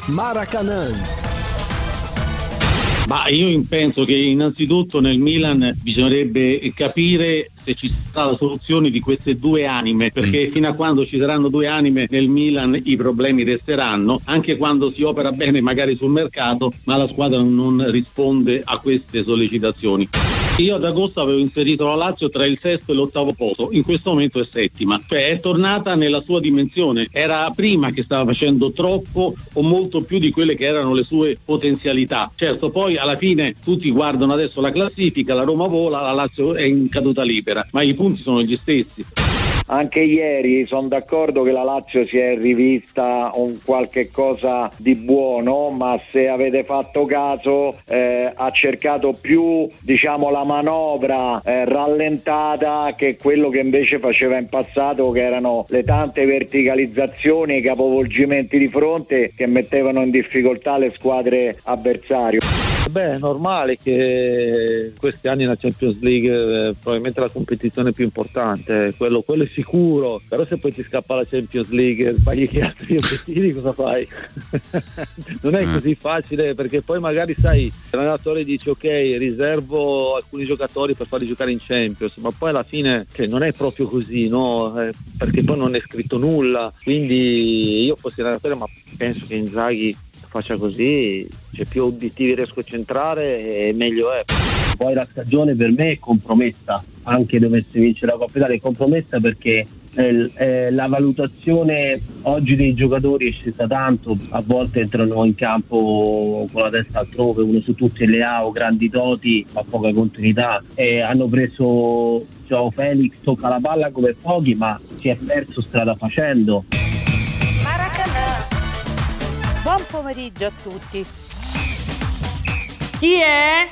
Maracanã. Ma io penso che innanzitutto nel Milan bisognerebbe capire se ci sarà la soluzione di queste due anime, perché fino a quando ci saranno due anime nel Milan i problemi resteranno, anche quando si opera bene magari sul mercato, ma la squadra non risponde a queste sollecitazioni. Io ad agosto avevo inserito la Lazio tra il sesto e l'ottavo posto, in questo momento è settima, cioè è tornata nella sua dimensione. Era prima che stava facendo troppo o molto più di quelle che erano le sue potenzialità. Certo, poi alla fine tutti guardano adesso la classifica, la Roma vola, la Lazio è in caduta libera, ma i punti sono gli stessi. Anche ieri sono d'accordo che la Lazio si è rivista un qualche cosa di buono, ma se avete fatto caso ha cercato più, diciamo, la manovra rallentata che quello che invece faceva in passato, che erano le tante verticalizzazioni e i capovolgimenti di fronte che mettevano in difficoltà le squadre avversarie. Beh, è normale che questi anni la Champions League probabilmente la competizione più importante, quello è sicuro, però se poi ti scappa la Champions League sbagli che altri obiettivi, cosa fai? Non è così facile, perché poi magari sai, l'allenatore dice ok, riservo alcuni giocatori per farli giocare in Champions, ma poi alla fine non è proprio così, no? Perché poi non è scritto nulla, quindi io fossi allenatore, ma penso che Inzaghi faccia così, c'è più obiettivi riesco a centrare e meglio è. Poi la stagione per me è compromessa, anche dovesse vincere la Coppa Italia è compromessa, perché la valutazione oggi dei giocatori è scesa tanto, a volte entrano in campo con la testa altrove, uno su tutti e Leao, grandi doti ma poca continuità, hanno preso Joao Felix, tocca la palla come pochi ma si è perso strada facendo. Buon pomeriggio a tutti. Chi è?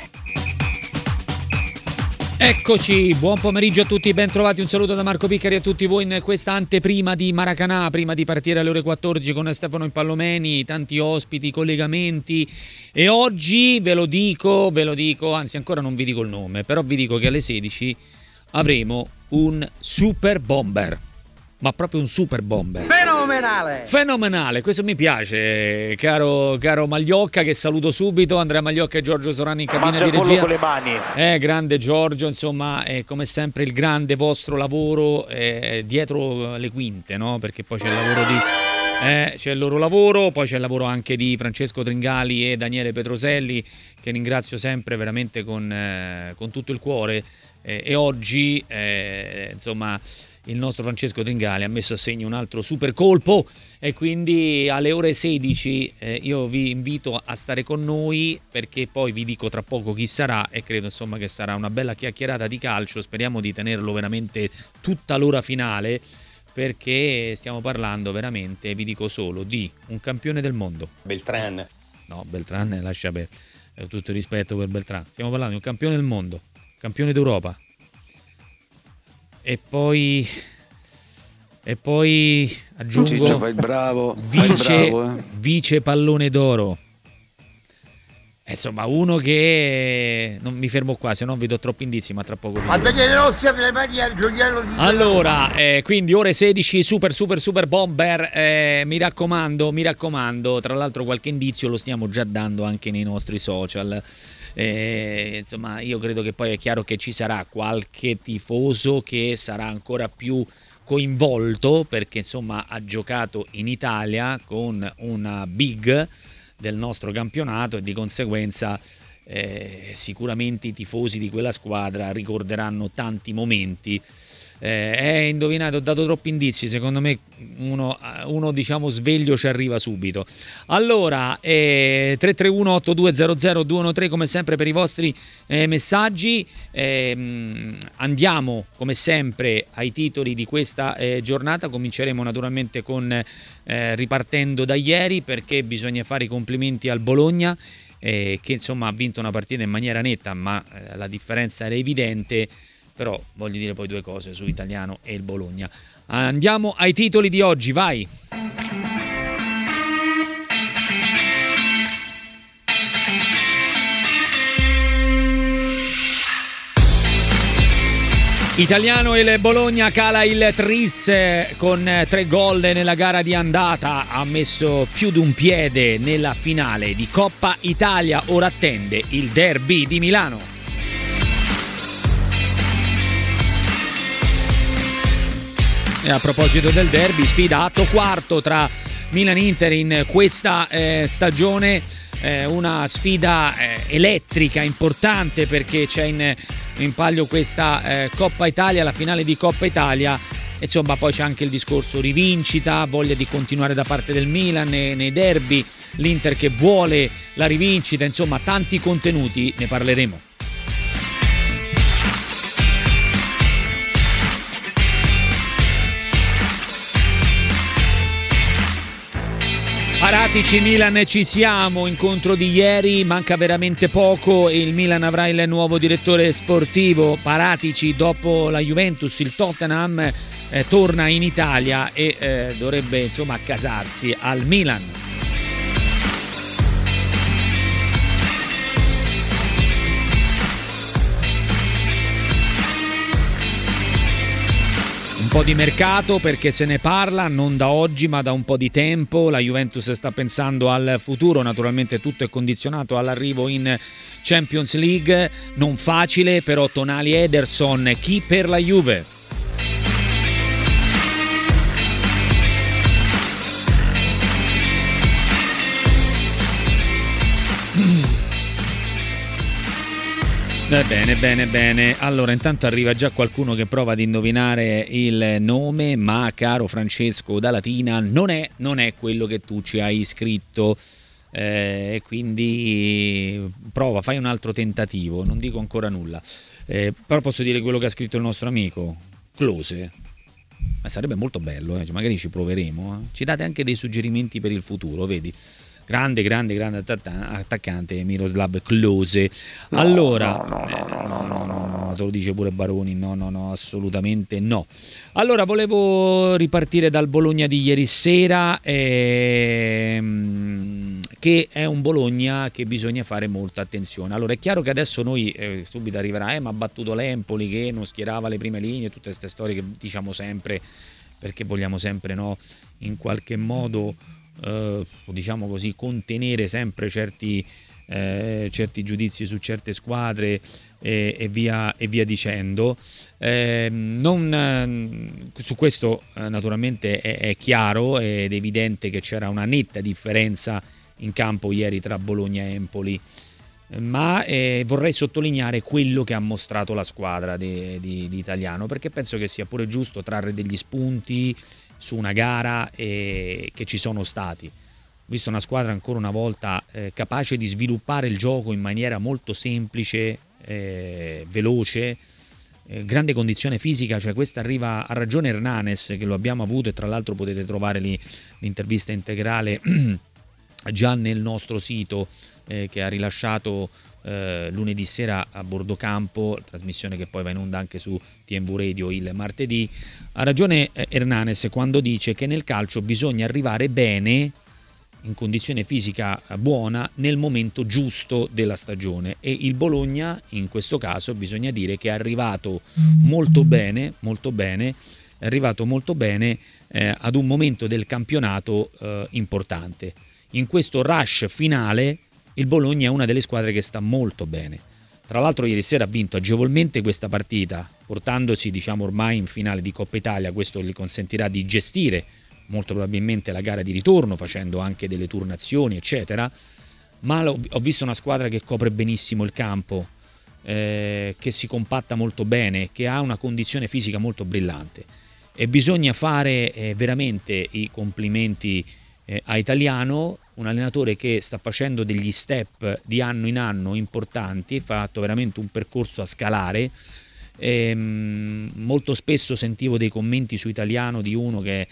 Eccoci, buon pomeriggio a tutti, ben trovati, un saluto da Marco Piccari a tutti voi in questa anteprima di Maracanã, prima di partire alle ore 14 con Stefano Impallomeni, tanti ospiti, collegamenti, e oggi ve lo dico, anzi ancora non vi dico il nome, però vi dico che alle 16 avremo un super bomber. Ma proprio un super bomber. Fenomenale, questo mi piace, caro Magliocca, che saluto subito, Andrea Magliocca e Giorgio Sorani in cabina di regia. Con le mani. Grande Giorgio, insomma, come sempre il grande vostro lavoro dietro le quinte, no? Perché poi c'è il lavoro c'è il loro lavoro, poi c'è il lavoro anche di Francesco Tringali e Daniele Petroselli, che ringrazio sempre veramente con tutto il cuore, e oggi insomma il nostro Francesco Tringali ha messo a segno un altro super colpo, e quindi alle ore 16 io vi invito a stare con noi, perché poi vi dico tra poco chi sarà, e credo insomma che sarà una bella chiacchierata di calcio. Speriamo di tenerlo veramente tutta l'ora finale, perché stiamo parlando veramente, vi dico solo, di un campione del mondo. Beltran. No, Beltran lascia bene, tutto il rispetto per Beltran. Stiamo parlando di un campione del mondo, campione d'Europa, e poi aggiungo Ciccio, fai il bravo, vice pallone d'oro. Insomma, uno che non mi fermo qua, se no vi do troppi indizi, ma tra poco. A Daniele Rossi le mani al gioiello di... Allora, quindi ore 16, super bomber, mi raccomando, tra l'altro qualche indizio lo stiamo già dando anche nei nostri social. Insomma, io credo che poi è chiaro che ci sarà qualche tifoso che sarà ancora più coinvolto, perché insomma ha giocato in Italia con una big del nostro campionato, e di conseguenza sicuramente i tifosi di quella squadra ricorderanno tanti momenti. Indovinato, ho dato troppi indizi, secondo me uno diciamo sveglio ci arriva subito. Allora 331 8200 213 come sempre per i vostri messaggi. Andiamo come sempre ai titoli di questa giornata. Cominceremo naturalmente con ripartendo da ieri, perché bisogna fare i complimenti al Bologna, che insomma ha vinto una partita in maniera netta, ma la differenza era evidente. Però voglio dire poi due cose su Italiano e il Bologna. Andiamo ai titoli di oggi, vai! Italiano, il Bologna cala il tris con 3 gol nella gara di andata, ha messo più di un piede nella finale di Coppa Italia, ora attende il derby di Milano. E a proposito del derby, sfida atto quarto tra Milan e Inter in questa stagione, una sfida elettrica, importante, perché c'è in palio questa Coppa Italia, la finale di Coppa Italia. Insomma, poi c'è anche il discorso rivincita, voglia di continuare da parte del Milan nei derby, l'Inter che vuole la rivincita, insomma tanti contenuti, ne parleremo. Paratici, Milan, ci siamo, incontro di ieri, manca veramente poco, il Milan avrà il nuovo direttore sportivo. Paratici, dopo la Juventus, il Tottenham torna in Italia e dovrebbe insomma accasarsi al Milan. Un po' di mercato, perché se ne parla non da oggi ma da un po' di tempo. La Juventus sta pensando al futuro, naturalmente tutto è condizionato all'arrivo in Champions League, non facile, però Tonali, Ederson, chi per la Juve? Bene. Allora, intanto arriva già qualcuno che prova ad indovinare il nome, ma caro Francesco da Latina, non è quello che tu ci hai scritto, quindi prova, fai un altro tentativo, non dico ancora nulla, però posso dire quello che ha scritto il nostro amico Klose. Ma sarebbe molto bello, magari ci proveremo, ci date anche dei suggerimenti per il futuro, vedi? Grande attaccante Miroslav Klose. Allora, no, te lo dice pure Baroni, no, assolutamente no. Allora, volevo ripartire dal Bologna di ieri sera, che è un Bologna che bisogna fare molta attenzione. Allora, è chiaro che adesso noi subito arriverà, ma ha battuto l'Empoli che non schierava le prime linee, tutte queste storie che diciamo sempre, perché vogliamo sempre, no, in qualche modo diciamo così, contenere sempre certi giudizi su certe squadre e via dicendo. Su questo naturalmente è chiaro ed evidente che c'era una netta differenza in campo ieri tra Bologna e Empoli, ma vorrei sottolineare quello che ha mostrato la squadra di Italiano, perché penso che sia pure giusto trarre degli spunti su una gara che ci sono stati. Ho visto una squadra ancora una volta capace di sviluppare il gioco in maniera molto semplice, veloce, grande condizione fisica, cioè questa arriva, a ragione Hernanes, che lo abbiamo avuto, e tra l'altro potete trovare l'intervista integrale già nel nostro sito, che ha rilasciato lunedì sera a Bordocampo, trasmissione che poi va in onda anche su TMV Radio il martedì. Ha ragione Hernanes quando dice che nel calcio bisogna arrivare bene, in condizione fisica buona, nel momento giusto della stagione, e il Bologna in questo caso bisogna dire che è arrivato molto bene, è arrivato molto bene ad un momento del campionato importante. In questo rush finale il Bologna è una delle squadre che sta molto bene. Tra l'altro ieri sera ha vinto agevolmente questa partita, portandosi ormai in finale di Coppa Italia. Questo gli consentirà di gestire molto probabilmente la gara di ritorno, facendo anche delle turnazioni eccetera, ma ho visto una squadra che copre benissimo il campo, che si compatta molto bene, che ha una condizione fisica molto brillante, e bisogna fare veramente i complimenti a Italiano, un allenatore che sta facendo degli step di anno in anno importanti, ha fatto veramente un percorso a scalare. Molto spesso sentivo dei commenti su Italiano di uno che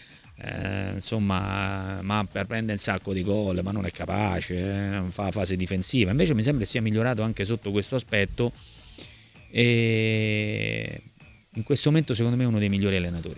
ma prende un sacco di gol, ma non è capace, non fa fase difensiva. Invece mi sembra sia migliorato anche sotto questo aspetto, e in questo momento secondo me è uno dei migliori allenatori.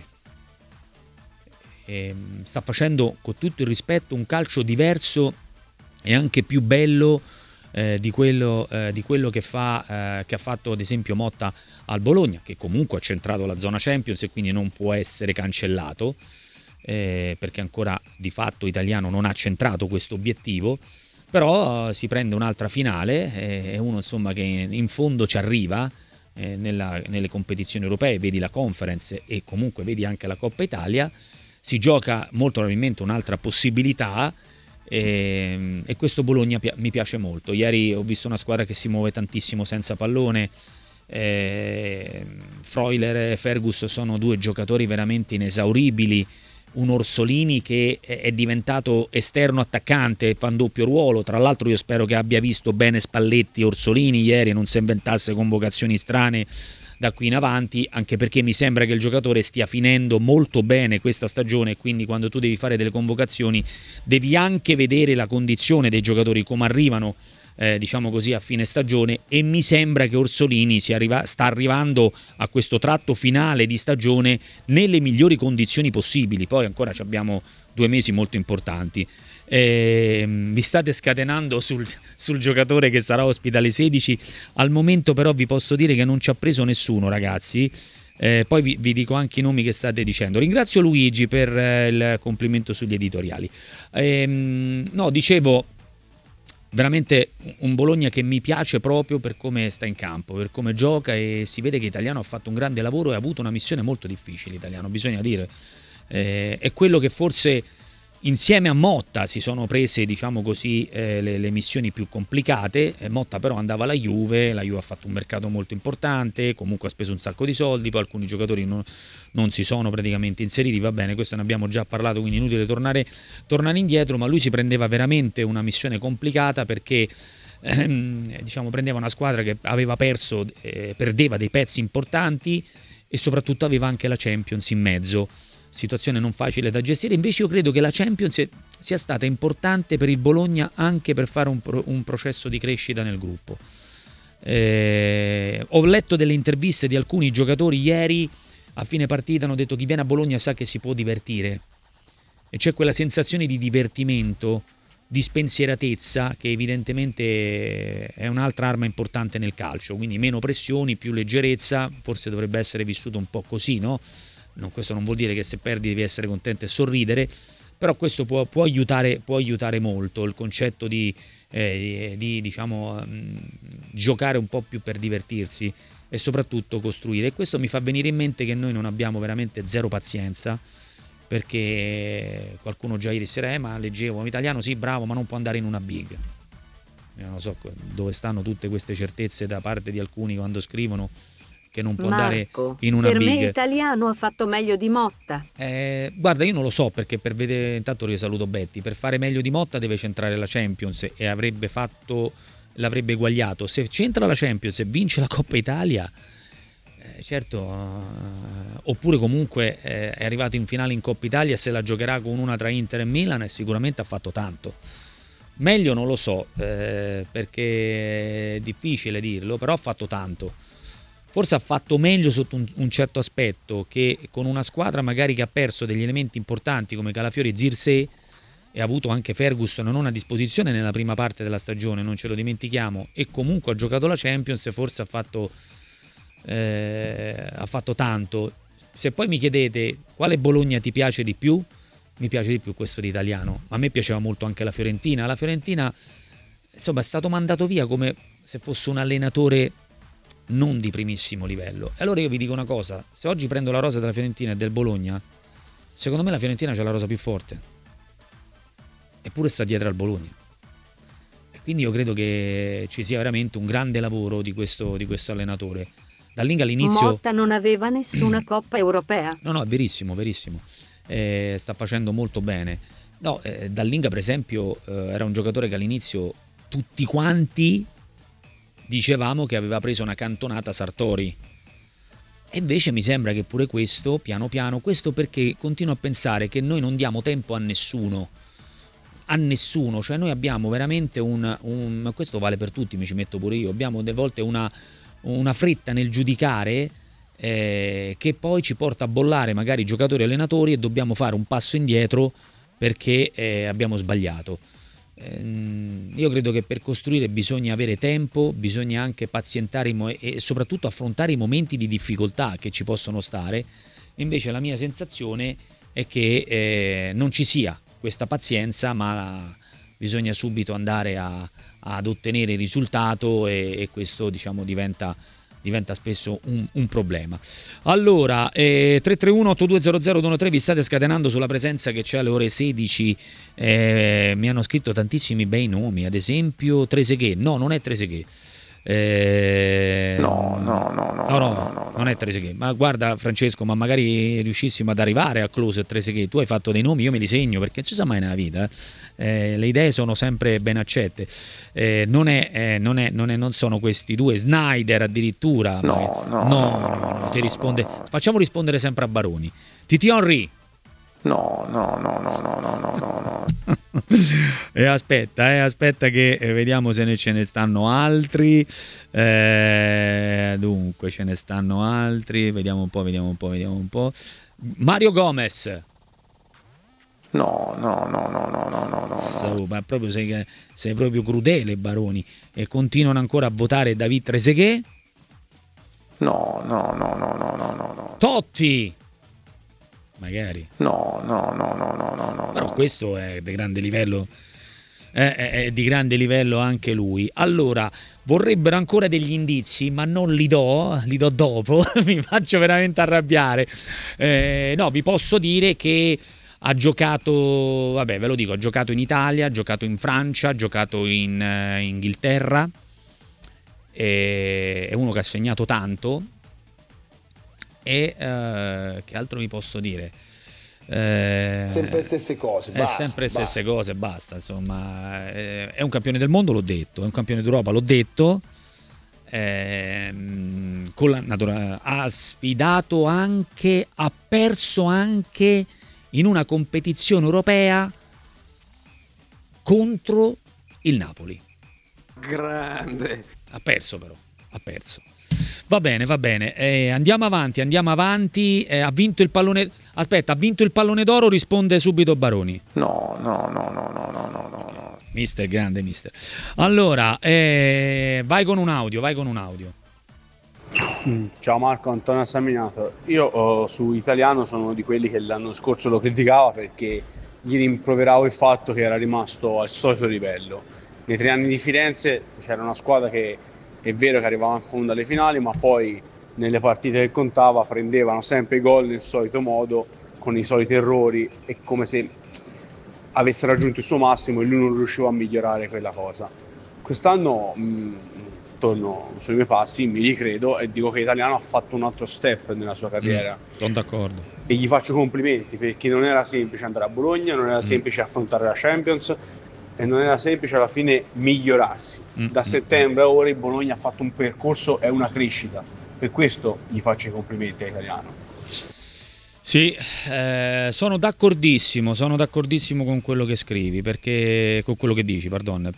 Sta facendo, con tutto il rispetto, un calcio diverso e anche più bello di quello che ha fatto ad esempio Motta al Bologna, che comunque ha centrato la zona Champions e quindi non può essere cancellato, perché ancora di fatto Italiano non ha centrato questo obiettivo, però si prende un'altra finale, è uno insomma che in fondo ci arriva nelle competizioni europee, vedi la Conference e comunque vedi anche la Coppa Italia, si gioca molto probabilmente un'altra possibilità. E questo Bologna mi piace molto. Ieri ho visto una squadra che si muove tantissimo senza pallone. Freuler e Fergus sono due giocatori veramente inesauribili. Un Orsolini che è diventato esterno attaccante, fa un doppio ruolo. Tra l'altro io spero che abbia visto bene Spalletti Orsolini ieri e non si inventasse convocazioni strane da qui in avanti, anche perché mi sembra che il giocatore stia finendo molto bene questa stagione e quindi quando tu devi fare delle convocazioni devi anche vedere la condizione dei giocatori, come arrivano diciamo così a fine stagione, e mi sembra che Orsolini sta arrivando a questo tratto finale di stagione nelle migliori condizioni possibili. Poi ancora abbiamo 2 mesi molto importanti. Vi state scatenando sul giocatore che sarà ospite alle 16. Al momento però vi posso dire che non ci ha preso nessuno, ragazzi. Poi vi dico anche i nomi che state dicendo. Ringrazio Luigi per il complimento sugli editoriali. No, dicevo, veramente un Bologna che mi piace proprio per come sta in campo, per come gioca, e si vede che Italiano ha fatto un grande lavoro e ha avuto una missione molto difficile. Italiano, bisogna dire, è quello che forse insieme a Motta si sono prese, diciamo così, le missioni più complicate. Motta però andava alla Juve, la Juve ha fatto un mercato molto importante, comunque ha speso un sacco di soldi, poi alcuni giocatori non si sono praticamente inseriti, va bene, questo ne abbiamo già parlato, quindi inutile tornare indietro, ma lui si prendeva veramente una missione complicata perché diciamo prendeva una squadra che aveva perso, perdeva dei pezzi importanti e soprattutto aveva anche la Champions in mezzo. Situazione non facile da gestire. Invece io credo che la Champions sia stata importante per il Bologna anche per fare un processo di crescita nel gruppo. Ho letto delle interviste di alcuni giocatori ieri a fine partita, hanno detto chi viene a Bologna sa che si può divertire, e c'è quella sensazione di divertimento, di spensieratezza, che evidentemente è un'altra arma importante nel calcio, quindi meno pressioni, più leggerezza. Forse dovrebbe essere vissuto un po' così, no? Questo non vuol dire che se perdi devi essere contento e sorridere, però questo può aiutare molto, il concetto di diciamo giocare un po' più per divertirsi e soprattutto costruire. E questo mi fa venire in mente che noi non abbiamo veramente zero pazienza, perché qualcuno già ieri sera ma leggevo un Italiano, sì bravo, ma non può andare in una big. Io non so dove stanno tutte queste certezze da parte di alcuni quando scrivono che non può andare in una per big. me Italiano ha fatto meglio di Motta. Guarda, io non lo so, perché per vedere, intanto io saluto Betty, per fare meglio di Motta deve centrare la Champions e l'avrebbe eguagliato. Se c'entra la Champions e vince la Coppa Italia, certo, oppure comunque è arrivato in finale in Coppa Italia e se la giocherà con una tra Inter e Milan, e sicuramente ha fatto tanto. Meglio non lo so, perché è difficile dirlo, però ha fatto tanto. Forse ha fatto meglio sotto un certo aspetto, che con una squadra magari che ha perso degli elementi importanti come Calafiori e Zirkzee, e ha avuto anche Ferguson non a disposizione nella prima parte della stagione, non ce lo dimentichiamo, e comunque ha giocato la Champions, forse ha fatto tanto. Se poi mi chiedete quale Bologna ti piace di più, mi piace di più questo di Italiano. A me piaceva molto anche la Fiorentina. La Fiorentina, insomma, è stato mandato via come se fosse un allenatore non di primissimo livello. E allora io vi dico una cosa: se oggi prendo la rosa della Fiorentina e del Bologna, secondo me la Fiorentina c'ha la rosa più forte, eppure sta dietro al Bologna, e quindi io credo che ci sia veramente un grande lavoro di questo allenatore. Dall'Inga all'inizio Motta non aveva nessuna Coppa Europea. No, è verissimo. Sta facendo molto bene. Dall'Inga per esempio era un giocatore che all'inizio tutti quanti dicevamo che aveva preso una cantonata Sartori, e invece mi sembra che pure questo piano piano, questo perché continuo a pensare che noi non diamo tempo a nessuno, cioè noi abbiamo veramente questo vale per tutti, mi ci metto pure io, abbiamo delle volte una fretta nel giudicare che poi ci porta a bollare magari giocatori e allenatori, e dobbiamo fare un passo indietro perché abbiamo sbagliato. io credo che per costruire bisogna avere tempo, bisogna anche pazientare e soprattutto affrontare i momenti di difficoltà che ci possono stare. Invece la mia sensazione è che non ci sia questa pazienza, ma bisogna subito andare ad ottenere il risultato e questo, diciamo, diventa spesso un problema. Allora, 331-8200-213, vi state scatenando sulla presenza che c'è alle ore 16. Mi hanno scritto tantissimi bei nomi, ad esempio Trezeguet. No, non è Trezeguet. No, non è Trezeguet. Ma guarda, Francesco, ma magari riuscissimo ad arrivare a close Trezeguet. Tu hai fatto dei nomi, io me li segno, perché non si sa mai nella vita. Le idee sono sempre ben accette. Non sono questi due. Snyder addirittura. No, ti risponde. Facciamo rispondere sempre a Baroni. Titi Henry. No. E aspetta che vediamo se ce ne stanno altri. Dunque, ce ne stanno altri. Vediamo un po'. Mario Gomez. No. Ma proprio sei proprio crudele, Baroni. E continuano ancora a votare David Trezeguet? No. Totti. Magari. No. Però questo è di grande livello. È di grande livello anche lui. Allora, vorrebbero ancora degli indizi, ma non li do dopo. Mi faccio veramente arrabbiare. No, vi posso dire che ha giocato, vabbè, ve lo dico, ha giocato in Italia, ha giocato in Francia, ha giocato in Inghilterra. È uno che ha segnato tanto. E che altro vi posso dire? Sempre stesse cose, basta. Insomma, è un campione del mondo, l'ho detto, è un campione d'Europa, l'ho detto. Ha sfidato anche, ha perso anche in una competizione europea contro il Napoli. Grande. Ha perso. Va bene. Andiamo avanti. Ha vinto il pallone. Aspetta, ha vinto il pallone d'oro, risponde subito Baroni. No. Mister, grande mister. Allora, vai con un audio. Ciao Marco, Antonio Saminato. Io su Italiano sono uno di quelli che l'anno scorso lo criticava perché gli rimproveravo il fatto che era rimasto al solito livello. Nei 3 anni di Firenze c'era una squadra che è vero che arrivava in fondo alle finali, ma poi nelle partite che contava prendevano sempre i gol nel solito modo, con i soliti errori, è come se avesse raggiunto il suo massimo e lui non riusciva a migliorare quella cosa. Quest'anno torno sui miei passi, mi ricredo e dico che Italiano ha fatto un altro step nella sua carriera. Sono d'accordo. E gli faccio complimenti perché non era semplice andare a Bologna, non era semplice affrontare la Champions e non era semplice alla fine migliorarsi. Da settembre a ora il Bologna ha fatto un percorso e una crescita. Per questo gli faccio i complimenti a Italiano. Sì, sono d'accordissimo con quello che scrivi, con quello che dici,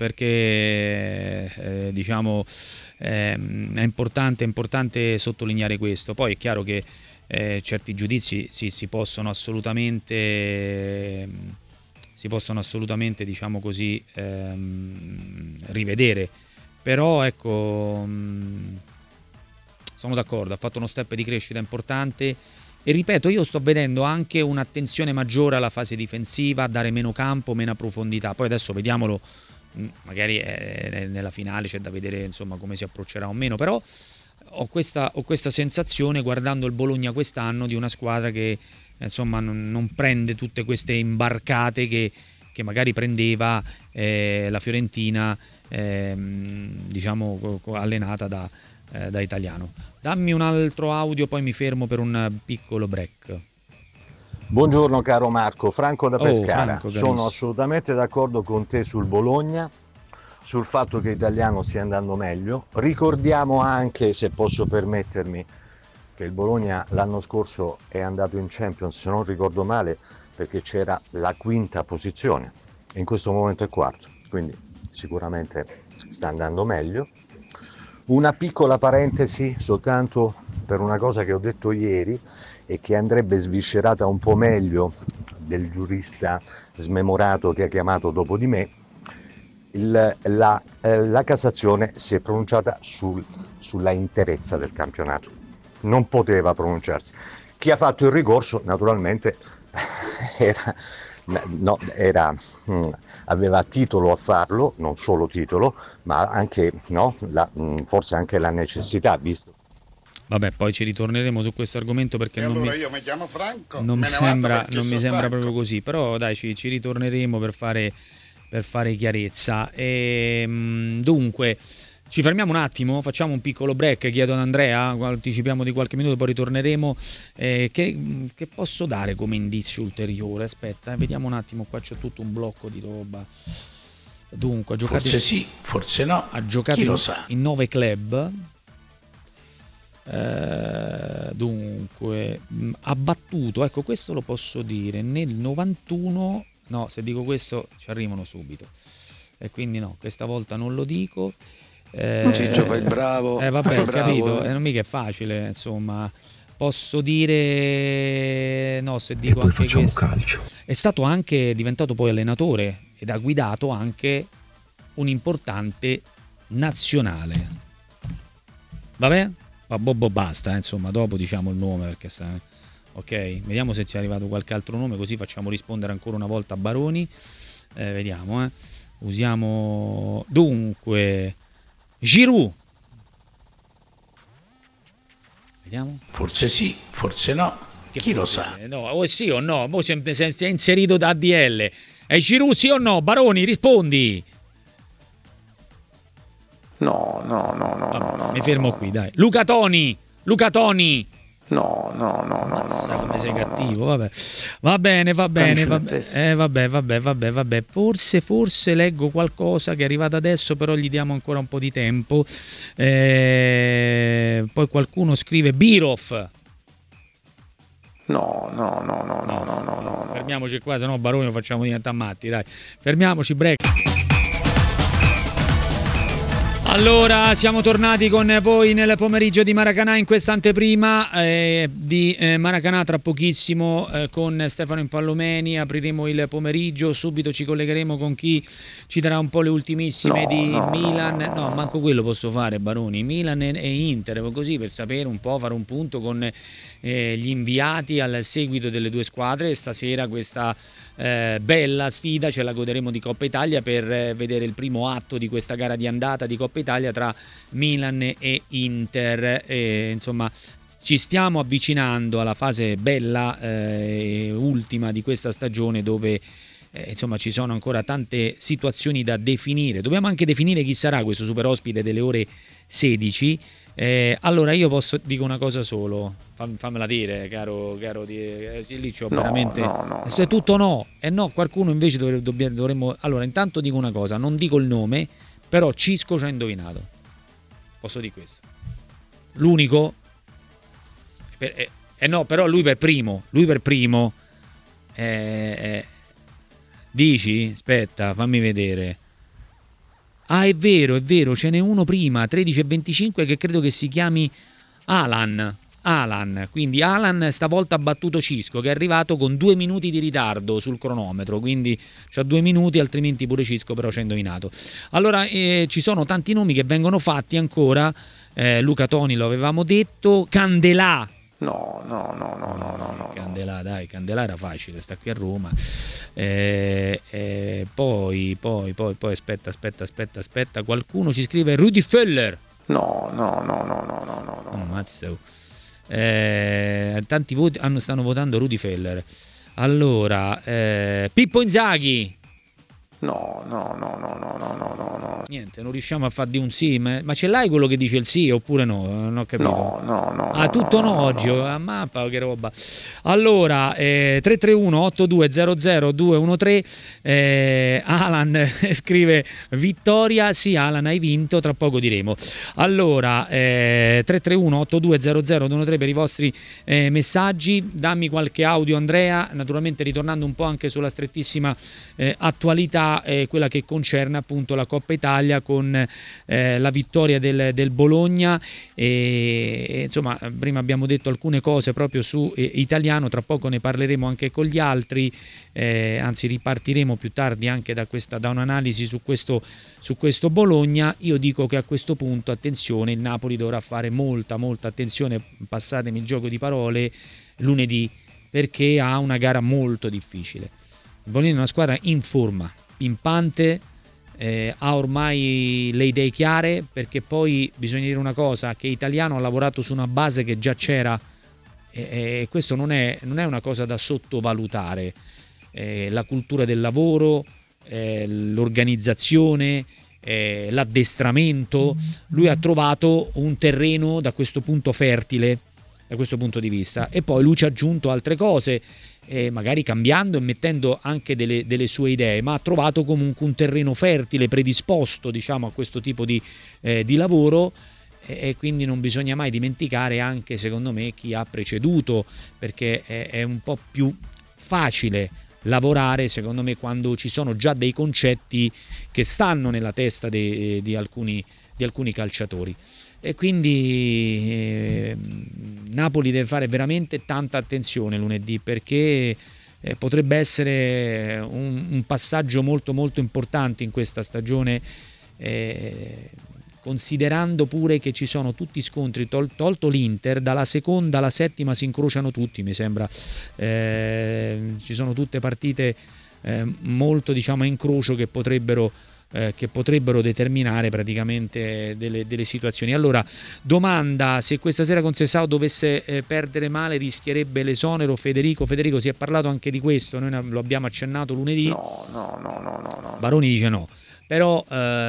perché diciamo è importante sottolineare questo. Poi è chiaro che certi giudizi si possono assolutamente, diciamo così, rivedere, però ecco, sono d'accordo, ha fatto uno step di crescita importante. E ripeto, io sto vedendo anche un'attenzione maggiore alla fase difensiva, a dare meno campo, meno profondità. Poi adesso vediamolo, magari nella finale c'è da vedere insomma come si approccerà o meno, però ho questa sensazione guardando il Bologna quest'anno di una squadra che insomma non prende tutte queste imbarcate che magari prendeva la Fiorentina, diciamo allenata da Italiano. Dammi un altro audio, poi mi fermo per un piccolo break. Buongiorno caro Marco, Franco da Pescara. Franco, sono assolutamente d'accordo con te sul Bologna, sul fatto che Italiano stia andando meglio. Ricordiamo anche, se posso permettermi, che il Bologna l'anno scorso è andato in Champions, se non ricordo male, perché c'era la 5ª posizione, in questo momento è 4º, quindi sicuramente sta andando meglio. Una piccola parentesi soltanto per una cosa che ho detto ieri e che andrebbe sviscerata un po' meglio del giurista smemorato che ha chiamato dopo di me. la Cassazione si è pronunciata sulla interezza del campionato, non poteva pronunciarsi. Chi ha fatto il ricorso naturalmente aveva titolo a farlo, non solo titolo, ma anche forse anche la necessità, visto. Vabbè, poi ci ritorneremo su questo argomento perché io mi chiamo Franco. non mi sembra proprio così, però dai, ci ritorneremo per fare chiarezza. Dunque, ci fermiamo un attimo, facciamo un piccolo break, chiedo ad Andrea, anticipiamo di qualche minuto, poi ritorneremo. Che posso dare come indizio ulteriore? Aspetta, vediamo un attimo, qua c'è tutto un blocco di roba. Dunque, ha giocato forse sì, forse no, ha giocato chi lo sa. in 9 club. Dunque, ha battuto, ecco, questo lo posso dire, nel 91, no, se dico questo ci arrivano subito, e quindi no, questa volta non lo dico. Ciccio, fai il bravo. Vabbè, ho capito, non mica è facile, insomma. Posso dire, no, se dico anche questo, calcio. È stato anche diventato poi allenatore ed ha guidato anche un importante nazionale. Vabbè? Basta, insomma, dopo diciamo il nome perché ok, vediamo se ci è arrivato qualche altro nome, così facciamo rispondere ancora una volta a Baroni. Vediamo, usiamo dunque Giroud. Vediamo. Forse sì, forse no. Chi lo sa? No, o sì o no, mo si è inserito da ADL. È Giroud sì o no? Baroni, rispondi. No. Mi fermo qui, dai. Luca Toni. No. Come sei cattivo, vabbè. Va bene. Vabbè. Forse leggo qualcosa che è arrivato adesso, però gli diamo ancora un po' di tempo. Poi qualcuno scrive Birov. No. Fermiamoci qua, sennò Baroni lo facciamo diventare matti, dai. Fermiamoci, break. Allora, siamo tornati con voi nel pomeriggio di Maracanà in questa anteprima di Maracanà. Tra pochissimo con Stefano Impallomeni apriremo il pomeriggio, subito ci collegheremo con chi ci darà un po' le ultimissime Milan. No, manco quello posso fare, Baroni. Milan e Inter, così per sapere un po', fare un punto con gli inviati al seguito delle due squadre. Stasera questa bella sfida ce la goderemo di Coppa Italia per vedere il primo atto di questa gara di andata di Coppa Italia tra Milan e Inter. Insomma, ci stiamo avvicinando alla fase bella ultima di questa stagione, dove insomma ci sono ancora tante situazioni da definire. Dobbiamo anche definire chi sarà questo super ospite delle ore 16. Allora io dico una cosa solo, fammela dire, caro lì c'ho veramente. Questo è tutto no. No, qualcuno invece dovremmo. Allora, intanto dico una cosa, non dico il nome, però Cisco ci ha indovinato. Posso dire questo? L'unico? No, però lui per primo. Dici? Aspetta, fammi vedere. Ah, è vero, ce n'è uno prima, 13:25, che credo che si chiami Alan. Quindi Alan stavolta ha battuto Cisco, che è arrivato con 2 minuti di ritardo sul cronometro, quindi c'ha 2 minuti, altrimenti pure Cisco però ci ha indovinato. Allora, ci sono tanti nomi che vengono fatti ancora. Luca Toni lo avevamo detto. Candelà. No. Candelà era facile, sta qui a Roma. Poi aspetta, qualcuno ci scrive Rudi Völler. No. Mazzo. Tanti voti stanno votando Rudi Völler. Allora, Pippo Inzaghi. No. Niente, non riusciamo a far di un sì, ma ce l'hai quello che dice il sì oppure no? Non ho capito. No. Tutto no oggi, a mappa, che roba. Allora, 331-8200-213. Alan scrive vittoria, sì Alan, hai vinto, tra poco diremo. Allora, 331-8200-213 per i vostri messaggi. Dammi qualche audio, Andrea, naturalmente ritornando un po' anche sulla strettissima attualità sarà quella che concerne appunto la Coppa Italia con la vittoria del Bologna e insomma prima abbiamo detto alcune cose proprio su Italiano, tra poco ne parleremo anche con gli altri, anzi ripartiremo più tardi anche da un'analisi su questo Bologna. Io dico che a questo punto attenzione, il Napoli dovrà fare molta attenzione, passatemi il gioco di parole, lunedì, perché ha una gara molto difficile. Il Bologna è una squadra in forma, pimpante, ha ormai le idee chiare, perché poi bisogna dire una cosa, che Italiano ha lavorato su una base che già c'era e questo non è una cosa da sottovalutare. La cultura del lavoro, l'organizzazione, l'addestramento, lui ha trovato un terreno da questo punto fertile, da questo punto di vista, e poi lui ci ha aggiunto altre cose, magari cambiando e mettendo anche delle sue idee, ma ha trovato comunque un terreno fertile, predisposto diciamo a questo tipo di lavoro, e quindi non bisogna mai dimenticare anche secondo me chi ha preceduto, perché è un po' più facile lavorare secondo me quando ci sono già dei concetti che stanno nella testa di alcuni calciatori. E quindi Napoli deve fare veramente tanta attenzione lunedì, perché potrebbe essere un passaggio molto importante in questa stagione, considerando pure che ci sono tutti scontri, tolto l'Inter, dalla seconda alla settima si incrociano tutti, mi sembra, ci sono tutte partite molto diciamo a incrocio che potrebbero determinare praticamente delle situazioni. Allora, domanda: se questa sera con Sessao dovesse perdere male, rischierebbe l'esonero Federico? Federico, si è parlato anche di questo, noi lo abbiamo accennato lunedì. No. Baroni dice no. Però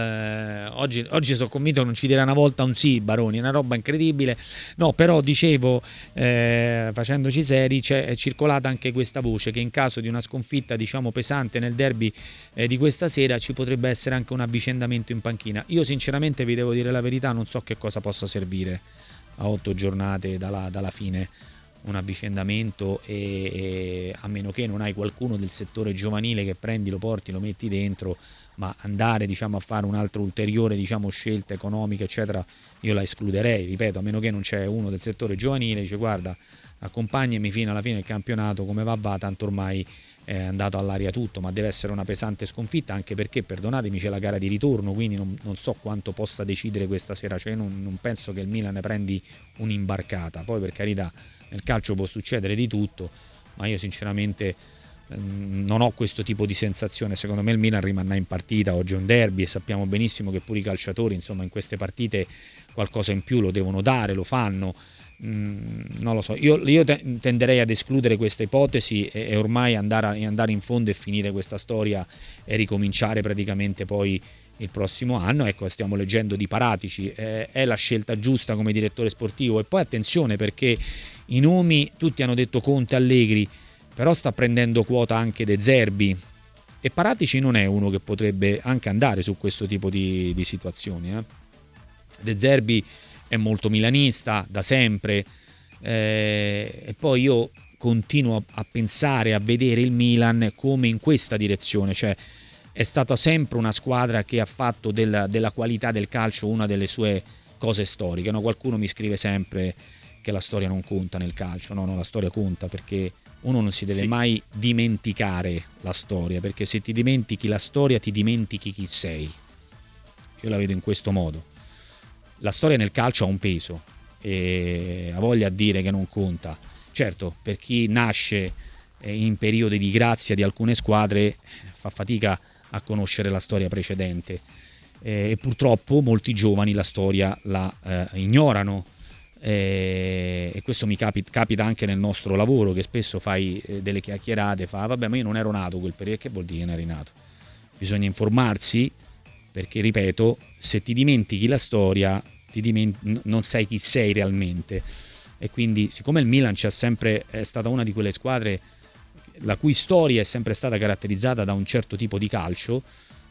oggi sono convinto che non ci dirà una volta un sì Baroni, è una roba incredibile. No, però dicevo, facendoci seri, è circolata anche questa voce che in caso di una sconfitta diciamo pesante nel derby di questa sera ci potrebbe essere anche un avvicendamento in panchina. Io sinceramente vi devo dire la verità, non so che cosa possa servire a 8 giornate dalla fine un avvicendamento, e a meno che non hai qualcuno del settore giovanile che prendi, lo porti, lo metti dentro, ma andare diciamo a fare un'altra ulteriore diciamo scelta economica eccetera io la escluderei, ripeto, a meno che non c'è uno del settore giovanile dice guarda accompagnami fino alla fine del campionato, come va tanto ormai è andato all'aria tutto. Ma deve essere una pesante sconfitta, anche perché perdonatemi c'è la gara di ritorno, quindi non so quanto possa decidere questa sera, cioè non penso che il Milan ne prendi un'imbarcata. Poi per carità nel calcio può succedere di tutto, ma io sinceramente non ho questo tipo di sensazione. Secondo me il Milan rimarrà in partita, oggi è un derby e sappiamo benissimo che pure i calciatori insomma in queste partite qualcosa in più lo devono dare, lo fanno. Non lo so, io tenderei ad escludere questa ipotesi e ormai andare in fondo e finire questa storia e ricominciare praticamente poi il prossimo anno. Ecco, stiamo leggendo di Paratici, è la scelta giusta come direttore sportivo. E poi attenzione, perché i nomi tutti hanno detto Conte, Allegri, però sta prendendo quota anche De Zerbi, e Paratici non è uno che potrebbe anche andare su questo tipo di situazioni. De Zerbi è molto milanista da sempre, e poi io continuo a pensare, a vedere il Milan come in questa direzione, cioè è stata sempre una squadra che ha fatto della qualità del calcio una delle sue cose storiche. No? Qualcuno mi scrive sempre che la storia non conta nel calcio. No, la storia conta, perché uno non si deve mai dimenticare la storia, perché se ti dimentichi la storia ti dimentichi chi sei. Io la vedo in questo modo. La storia nel calcio ha un peso e ha voglia a dire che non conta. Certo, per chi nasce in periodi di grazia di alcune squadre fa fatica a conoscere la storia precedente, e purtroppo molti giovani la storia la ignorano, e questo mi capita anche nel nostro lavoro, che spesso fai delle chiacchierate, vabbè, ma io non ero nato quel periodo. Che vuol dire che non eri nato? Bisogna informarsi, perché ripeto, se ti dimentichi la storia non sai chi sei realmente. E quindi, siccome il Milan è stata una di quelle squadre la cui storia è sempre stata caratterizzata da un certo tipo di calcio,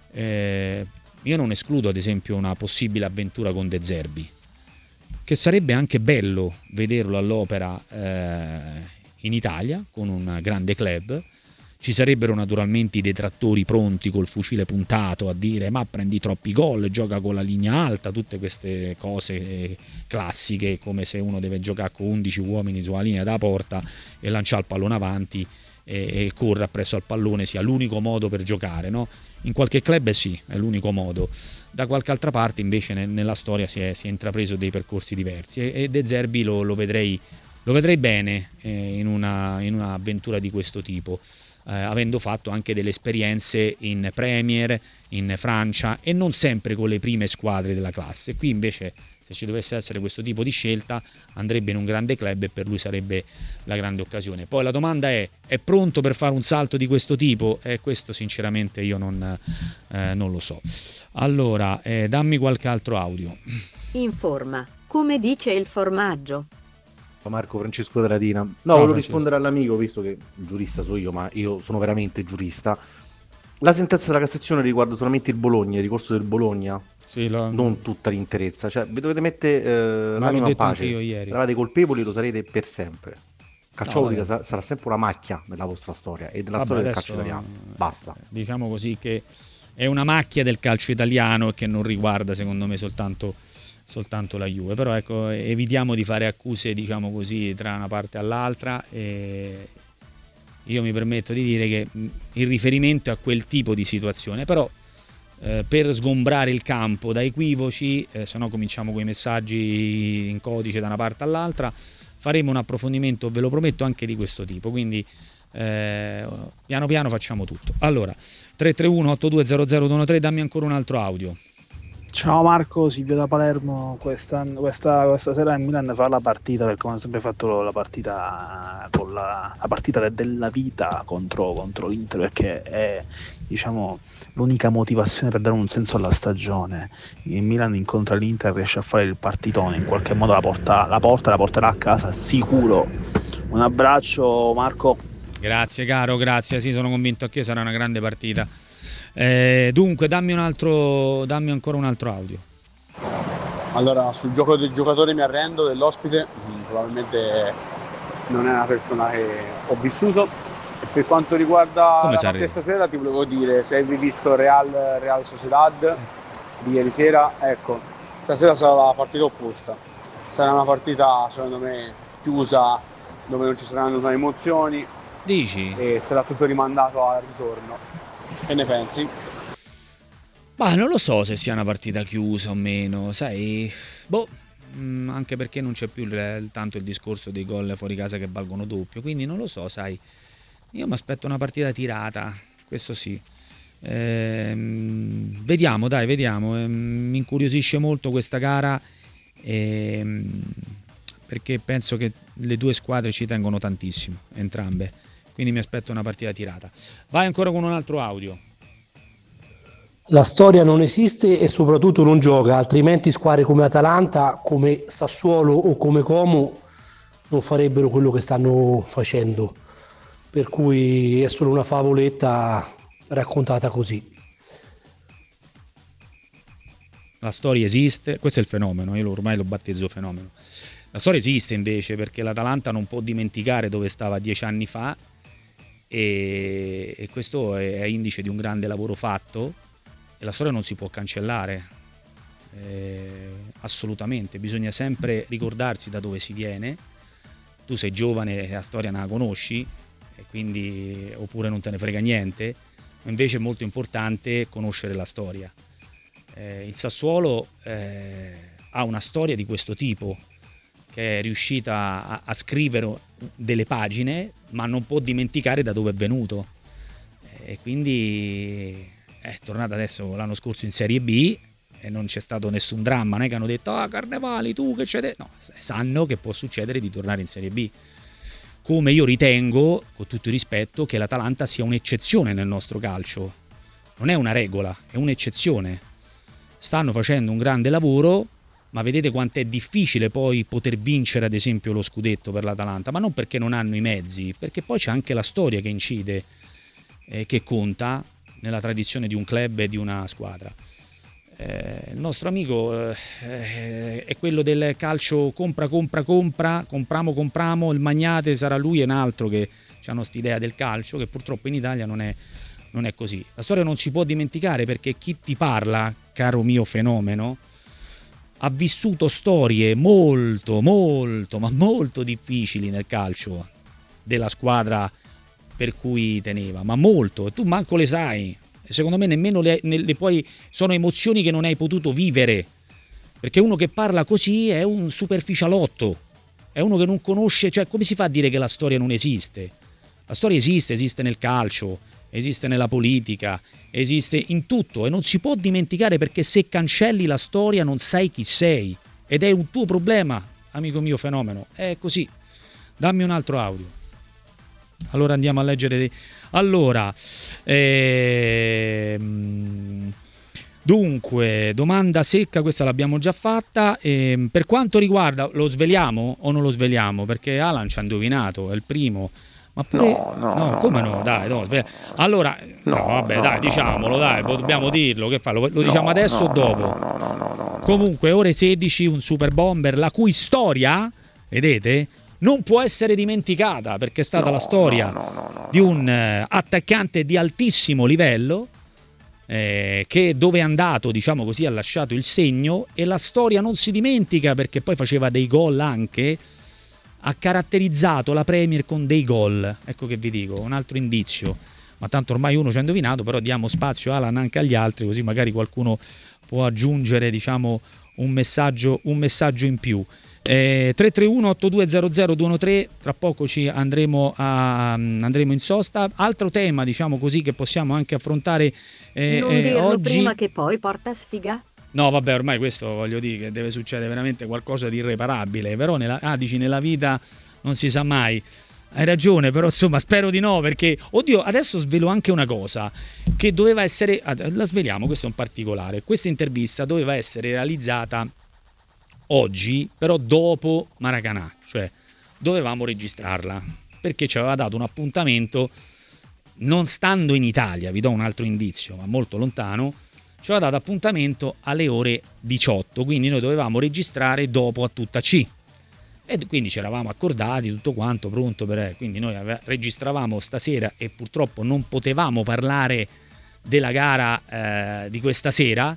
io non escludo ad esempio una possibile avventura con De Zerbi, che sarebbe anche bello vederlo all'opera in Italia con un grande club. Ci sarebbero naturalmente i detrattori pronti col fucile puntato a dire ma prendi troppi gol, gioca con la linea alta, tutte queste cose classiche, come se uno deve giocare con 11 uomini sulla linea da porta e lanciare il pallone avanti e corre appresso al pallone sia l'unico modo per giocare, no? In qualche club sì, è l'unico modo. Da qualche altra parte invece nella storia si è intrapreso dei percorsi diversi e De Zerbi lo vedrei bene in un'avventura di questo tipo. Avendo fatto anche delle esperienze in Premier, in Francia e non sempre con le prime squadre della classe. Qui invece, se ci dovesse essere questo tipo di scelta, andrebbe in un grande club e per lui sarebbe la grande occasione. Poi la domanda è pronto per fare un salto di questo tipo? Questo sinceramente io non lo so. Allora, dammi qualche altro audio. Informa. Come dice il formaggio? Marco Francesco Daratina. Volevo rispondere all'amico, visto che giurista so io, ma io sono veramente giurista. La sentenza della Cassazione riguarda solamente il Bologna, il ricorso del Bologna, non tutta l'interezza. Cioè, vi dovete mettere l'anima in pace. Eravate colpevoli, lo sarete per sempre. Calciopoli sarà sempre una macchia nella vostra storia e della storia del calcio italiano. Basta. Diciamo così che è una macchia del calcio italiano che non riguarda, secondo me, soltanto la Juve, però ecco, evitiamo di fare accuse, diciamo così, tra una parte e l'altra, e io mi permetto di dire che il riferimento è a quel tipo di situazione, però per sgombrare il campo da equivoci, se no cominciamo con i messaggi in codice da una parte all'altra, faremo un approfondimento, ve lo prometto, anche di questo tipo, quindi piano piano facciamo tutto. Allora, 331-8200-213, dammi ancora un altro audio. Ciao Marco, Silvio da Palermo. Questa sera in Milan fa la partita, perché come ha sempre fatto la partita con la partita della vita contro l'Inter, perché è, diciamo, l'unica motivazione per dare un senso alla stagione. Il Milan incontra l'Inter, riesce a fare il partitone, in qualche modo la porterà a casa sicuro. Un abbraccio Marco. Grazie caro, grazie, sì, sono convinto anche io sarà una grande partita. Dunque dammi ancora un altro audio. Allora, sul gioco del giocatore mi arrendo, dell'ospite probabilmente non è una persona che ho vissuto. E per quanto riguarda questa sera ti volevo dire, se hai visto Real Sociedad di ieri sera, ecco, stasera sarà la partita opposta, sarà una partita secondo me chiusa, dove non ci saranno emozioni. Dici? E sarà tutto rimandato al ritorno. Che ne pensi? Ma non lo so se sia una partita chiusa o meno, sai, anche perché non c'è più tanto il discorso dei gol fuori casa che valgono doppio, quindi non lo so, sai, io mi aspetto una partita tirata, questo sì. Vediamo, mi incuriosisce molto questa gara, perché penso che le due squadre ci tengono tantissimo, entrambe. Quindi mi aspetto una partita tirata. Vai ancora con un altro audio. La storia non esiste e soprattutto non gioca, altrimenti squadre come Atalanta, come Sassuolo o come Como non farebbero quello che stanno facendo. Per cui è solo una favoletta raccontata così. La storia esiste, questo è il fenomeno, io ormai lo battezzo fenomeno. La storia esiste invece perché l'Atalanta non può dimenticare dove stava 10 anni fa, e questo è indice di un grande lavoro fatto, e la storia non si può cancellare, assolutamente, bisogna sempre ricordarsi da dove si viene. Tu sei giovane e la storia non la conosci, e quindi, oppure non te ne frega niente, ma invece è molto importante conoscere la storia. Il Sassuolo ha una storia di questo tipo, che è riuscita a scrivere delle pagine, ma non può dimenticare da dove è venuto, e quindi è tornato adesso l'anno scorso in Serie B e non c'è stato nessun dramma, non è che hanno detto Carnevali tu che c'è no, sanno che può succedere di tornare in Serie B, come io ritengo, con tutto il rispetto, che l'Atalanta sia un'eccezione nel nostro calcio, non è una regola, è un'eccezione. Stanno facendo un grande lavoro, ma vedete quanto è difficile poi poter vincere ad esempio lo scudetto per l'Atalanta, ma non perché non hanno i mezzi, perché poi c'è anche la storia che incide, che conta nella tradizione di un club e di una squadra. Il nostro amico è quello del calcio compriamo, il magnate sarà lui e un altro che hanno quest'idea del calcio che purtroppo in Italia non è così. La storia non si può dimenticare, perché chi ti parla, caro mio fenomeno, ha vissuto storie molto, molto, ma molto difficili nel calcio della squadra per cui teneva, ma molto, tu manco le sai, e secondo me nemmeno le puoi, sono emozioni che non hai potuto vivere, perché uno che parla così è un superficialotto, è uno che non conosce, cioè come si fa a dire che la storia non esiste? La storia esiste nel calcio, esiste nella politica, esiste in tutto, e non si può dimenticare, perché se cancelli la storia non sai chi sei, ed è un tuo problema, amico mio fenomeno, è così. Dammi un altro audio. Allora andiamo a leggere. Allora, dunque, domanda secca, questa l'abbiamo già fatta. Per quanto riguarda, lo sveliamo o non lo sveliamo? Perché Alan ci ha indovinato, è il primo. Ma pure... no, come no? Dai, no, allora, dai, diciamolo, dai, dobbiamo dirlo. Che fa? Lo diciamo adesso o dopo? Comunque, ore 16, un super bomber, la cui storia, vedete, non può essere dimenticata, perché è stata la storia di un attaccante di altissimo livello, che dove è andato, diciamo così, ha lasciato il segno, e la storia non si dimentica, perché poi faceva dei gol anche, ha caratterizzato la Premier con dei gol. Ecco che vi dico, un altro indizio, ma tanto ormai uno ci ha indovinato, però diamo spazio, Alan, anche agli altri, così magari qualcuno può aggiungere, diciamo, un messaggio in più. 331-8200-213, tra poco ci andremo in sosta. Altro tema, diciamo così, che possiamo anche affrontare non dirlo oggi. Prima che poi porta sfiga. No, vabbè, ormai questo, voglio dire, che deve succedere veramente qualcosa di irreparabile, però dici nella vita non si sa mai. Hai ragione, però insomma spero di no, perché oddio, adesso svelo anche una cosa che doveva essere, la sveliamo, questo è un particolare. Questa intervista doveva essere realizzata oggi, però dopo Maracanã, cioè dovevamo registrarla, perché ci aveva dato un appuntamento non stando in Italia, vi do un altro indizio, ma molto lontano, ci aveva dato appuntamento alle ore 18, quindi noi dovevamo registrare dopo a tutta C, e quindi ci eravamo accordati tutto quanto pronto quindi noi registravamo stasera, e purtroppo non potevamo parlare della gara di questa sera,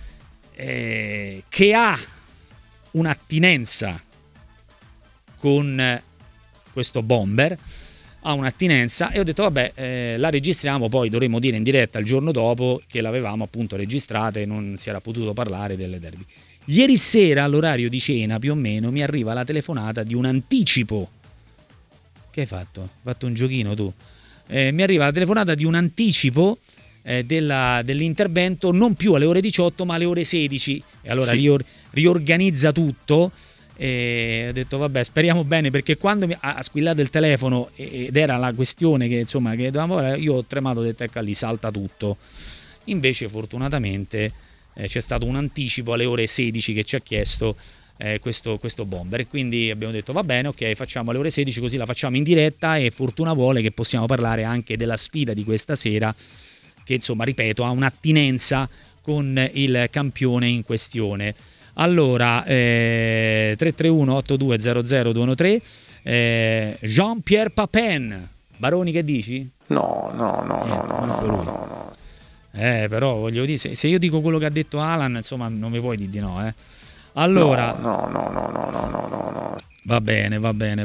che ha un'attinenza con questo bomber, ha un'attinenza, e ho detto vabbè, la registriamo, poi dovremo dire in diretta il giorno dopo che l'avevamo appunto registrata e non si era potuto parlare delle derby. Ieri sera all'orario di cena più o meno mi arriva la telefonata di un anticipo. Che hai fatto? Hai fatto un giochino tu? Mi arriva la telefonata di un anticipo dell'intervento, non più alle ore 18 ma alle ore 16, e allora sì, riorganizza tutto, e ho detto vabbè, speriamo bene, perché quando mi ha squillato il telefono ed era la questione che insomma che dovevamo, io ho tremato, ho detto ecco lì, salta tutto. Invece fortunatamente c'è stato un anticipo alle ore 16 che ci ha chiesto questo bomber, e quindi abbiamo detto va bene, ok, facciamo alle ore 16, così la facciamo in diretta, e fortuna vuole che possiamo parlare anche della sfida di questa sera, che insomma, ripeto, ha un'attinenza con il campione in questione. Allora, 331-8200-213, Jean-Pierre Papin. Baroni, che dici? No. Però voglio dire, se io dico quello che ha detto Alan, insomma, non mi puoi dire di no, Allora, no. Va bene.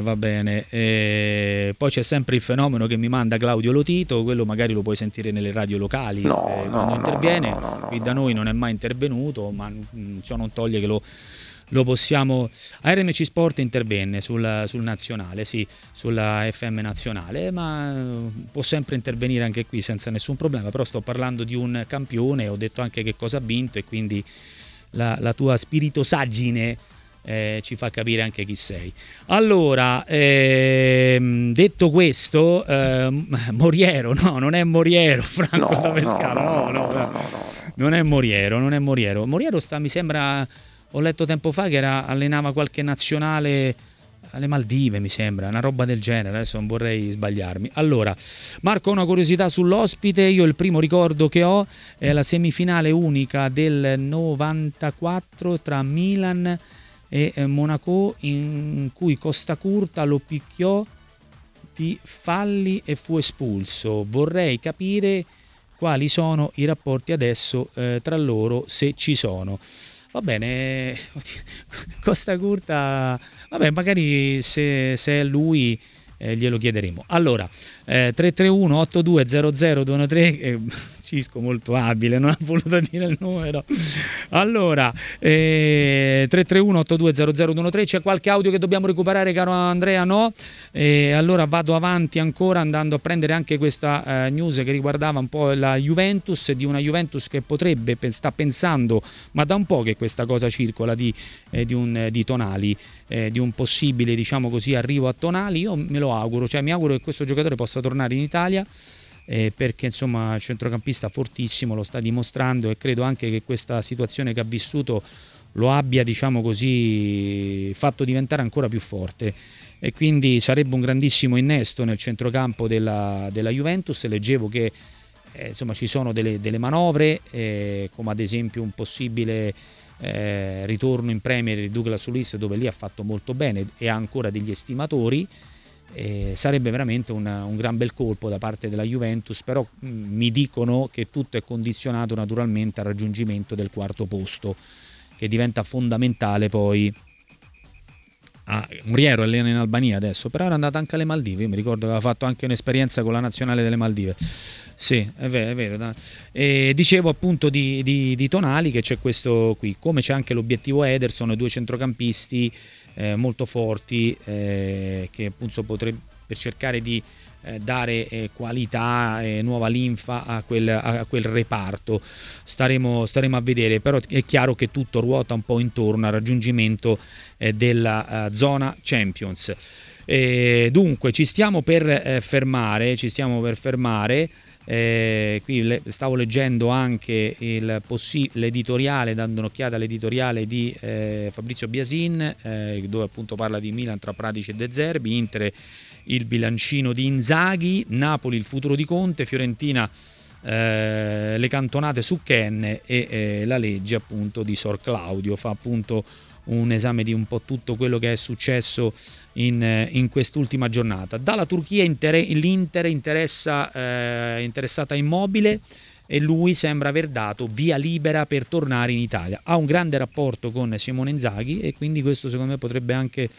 Poi c'è sempre il fenomeno che mi manda Claudio Lotito, quello magari lo puoi sentire nelle radio locali quando interviene. Qui da noi non è mai intervenuto, ma ciò non toglie che lo possiamo. RMC Sport intervenne sul nazionale, sì, sulla FM nazionale, ma può sempre intervenire anche qui senza nessun problema. Però sto parlando di un campione, ho detto anche che cosa ha vinto, e quindi la tua spiritosaggine ci fa capire anche chi sei. Allora, detto questo, Moriero, no, non è Moriero, Franco da Pescara, no, non è Moriero. Moriero sta, mi sembra, ho letto tempo fa che allenava qualche nazionale alle Maldive, mi sembra, una roba del genere, adesso non vorrei sbagliarmi. Allora, Marco, una curiosità sull'ospite. Io il primo ricordo che ho è la semifinale unica del 94 tra Milan e Monaco, in cui Costa Curta lo picchiò. molti falli e fu espulso. Vorrei capire quali sono i rapporti adesso tra loro, se ci sono. Va bene, Costa Curta, vabbè, magari se è lui glielo chiederemo. Allora, 331 8200 213, Cisco molto abile, non ha voluto dire il numero. Allora, 331 8200 213, c'è qualche audio che dobbiamo recuperare, caro Andrea? No? Allora vado avanti ancora, andando a prendere anche questa news che riguardava un po' la Juventus, di una Juventus che potrebbe, sta pensando, ma da un po' che questa cosa circola, di Tonali, di un possibile, diciamo così, arrivo a Tonali. Io me lo auguro, cioè mi auguro che questo giocatore possa tornare in Italia, perché insomma centrocampista fortissimo, lo sta dimostrando, e credo anche che questa situazione che ha vissuto lo abbia, diciamo così, fatto diventare ancora più forte, e quindi sarebbe un grandissimo innesto nel centrocampo della Juventus. Leggevo che insomma ci sono delle manovre, come ad esempio un possibile ritorno in Premier di Douglas Luiz, dove lì ha fatto molto bene e ha ancora degli estimatori. Sarebbe veramente un gran bel colpo da parte della Juventus, però mi dicono che tutto è condizionato naturalmente al raggiungimento del quarto posto, che diventa fondamentale poi. Muriero allena in Albania adesso, però era andato anche alle Maldive. Io mi ricordo che aveva fatto anche un'esperienza con la nazionale delle Maldive. Sì, è vero. Dicevo appunto di Tonali, che c'è questo qui, come c'è anche l'obiettivo Ederson, 2 centrocampisti molto forti, che appunto potrebbe, per cercare di dare qualità e nuova linfa a quel reparto. Staremo a vedere, però è chiaro che tutto ruota un po' intorno al raggiungimento della zona Champions. Dunque ci stiamo per fermare. Qui stavo leggendo anche l'editoriale, dando un'occhiata all'editoriale di Fabrizio Biasin, dove appunto parla di Milan tra Pradic e De Zerbi, Inter il bilancino di Inzaghi, Napoli il futuro di Conte, Fiorentina le cantonate su Ken, e la legge appunto di Sor Claudio. Fa appunto un esame di un po' tutto quello che è successo in quest'ultima giornata. Dalla Turchia l'Inter interessata a Immobile, e lui sembra aver dato via libera per tornare in Italia. Ha un grande rapporto con Simone Inzaghi, e quindi questo secondo me potrebbe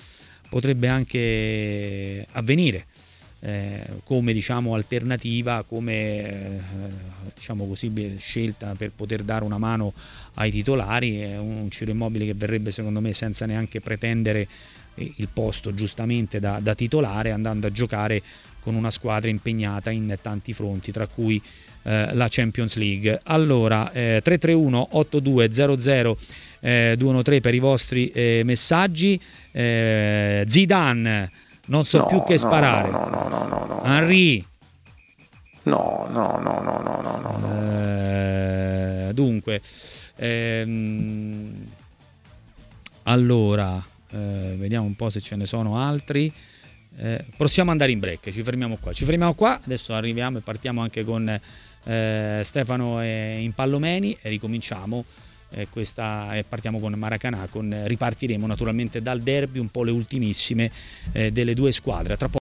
anche avvenire come, diciamo, alternativa, come diciamo così, scelta per poter dare una mano ai titolari. È un Ciro Immobile che verrebbe, secondo me, senza neanche pretendere il posto giustamente da titolare, andando a giocare con una squadra impegnata in tanti fronti, tra cui la Champions League. Allora 331 8200 213 per i vostri messaggi. Zidane, non so più che sparare. No. Henry. No. Dunque, allora vediamo un po' se ce ne sono altri. Possiamo andare in break, ci fermiamo qua. Adesso arriviamo e partiamo anche con Stefano Impallomeni, e ricominciamo e partiamo con Maracanã. Ripartiremo naturalmente dal derby, un po' le ultimissime delle due squadre. Tra